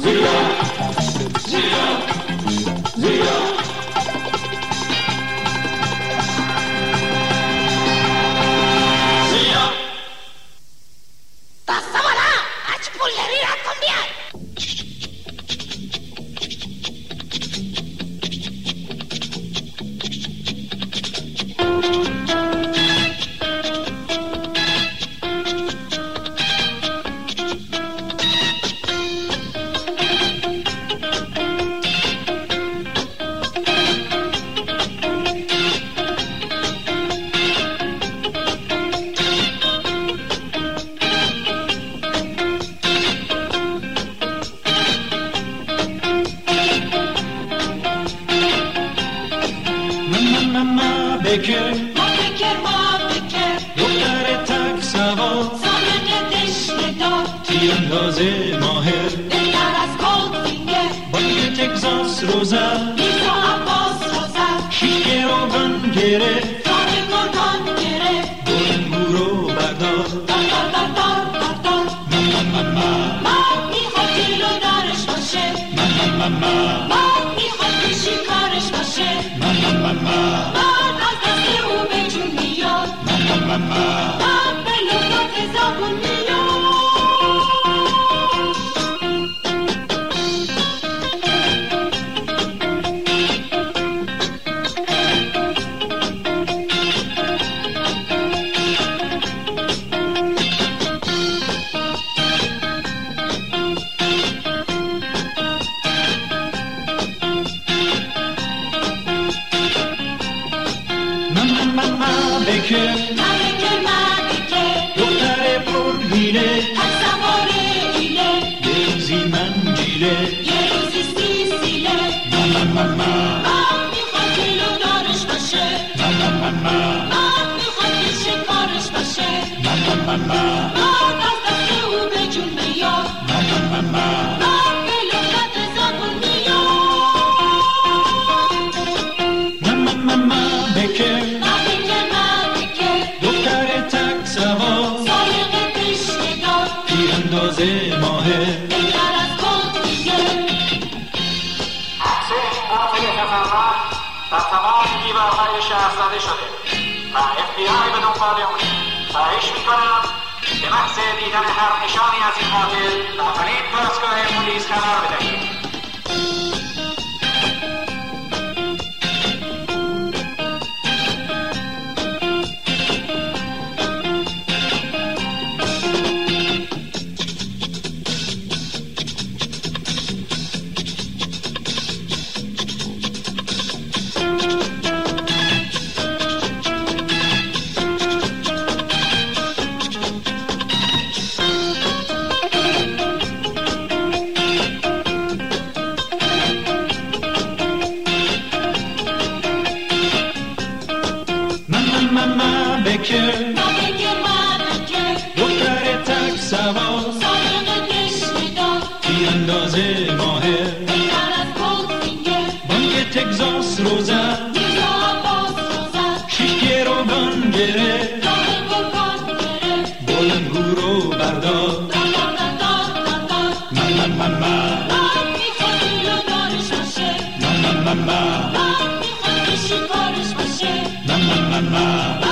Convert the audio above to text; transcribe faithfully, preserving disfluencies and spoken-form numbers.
زیا زیا زیا زیا Passa voilà, haci pulleri la cambiare. بکر ما بکر ما بکر دختر تک سوار سالن دشت دار تیراندازه ماهر بهتر از گلدفینگر بانک تگزاس رو زد میرزا عباس رو زد شیش گروگان گرفت دار گرگان گرفت بلنگو رو بردار دار دار دار دار دار دار من من من مرد میخواد جلو دارش باشه من من من من مرد میخواد که شکارش باشه من من من من مرد از دست او به جون میاد من من من من مرد به لغات زبون میاد بکر ملکه ملکه دختر پرهیله تک سوار ایله یه روزی من جیله یه روزی سیسیله من من من من مرد میخواد جلو دارش باشه من من من من مرد میخواد که شکارش باشه من من من من مرد از دست او به جون میاد من من من من مرد به لغت زبون میاد من من من من بکر ملکه ملکه دختر تک سوار سالق دشت دار تیراندازه ماهر بهتر از گلدفینگر عکس این قاتل خطرناک در تمام دیوارهای شهر زده شده و اف بی آی به دنبال اونه. خواهش میکنم به محض دیدن هر نشانی از این قاتل به اولین دستگاه پلیس خبر بدهید. بکر ملکه ملکه دختر تک سوار سالق دشت دار تیراندازه ماهر بهتر از گلدفینگر بانک تگزاس رو زد میرزا عباس رو زد شیش گروگان گرفت دار گرگان گرفت بلنگو رو بردار دار دار دار دار دار دار من من من من مرد میخواد جلو دارش باشه من من من من مرد میخواد که شکارش باشه من من من من